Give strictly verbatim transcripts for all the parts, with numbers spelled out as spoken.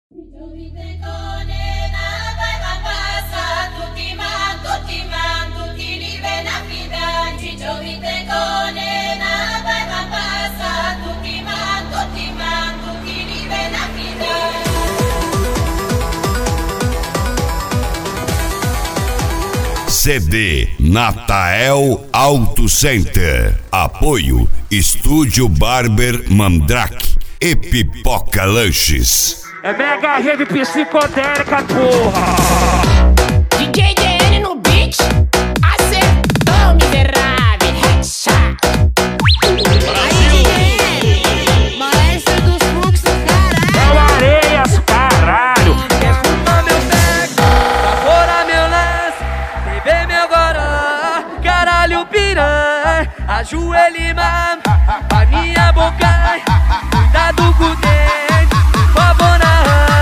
C D Natael Auto Center. Apoio Estúdio Barber Mandrake e Pipoca Lanches. É mega rave psicodélica, porra! D J D N no beat, acertou, miserável, headshot. Aí, D N, maestro dos fluxos, caralho. É o Areias, caralho. Quer fumar meu beck, bafora meu lance, beber meu goró, caralho piranha, ajoelhe, mano, a minha boca, cuidado com o dente, por favor, na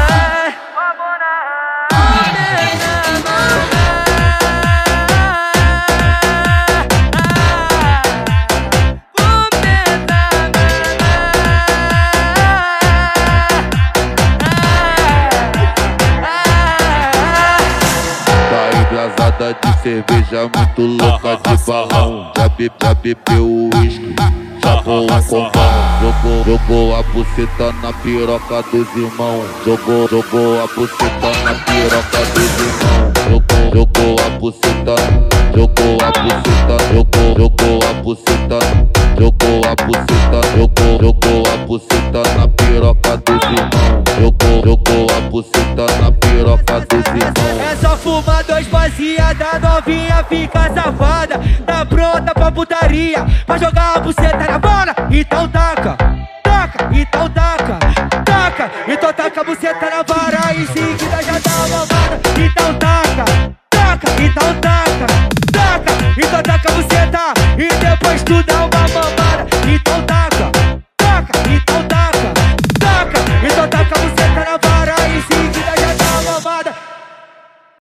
de cerveja muito louca de balão. Já, be, já bebeu o uísque, chapou um combão. Jogou, jogou a buceta na piroca dos irmãos. Jogou, jogou a buceta na piroca dos irmãos. Jogou, jogou a buceta, jogou a buceta, jogou, jogou a buceta, jogou a buceta, jogou, jogou a buceta na piroca dos irmãos. Jogou, jogou a buceta na piroca dos irmãos. É só fumar dois baseada, novinha fica safada. Tá pronta pra putaria, pra jogar a buceta na bola. Então taca, taca, então taca, taca. Então taca a buceta na vara, em seguida já dá uma mamada. Então taca, taca, então taca, taca. Então taca a buceta e depois tu dá uma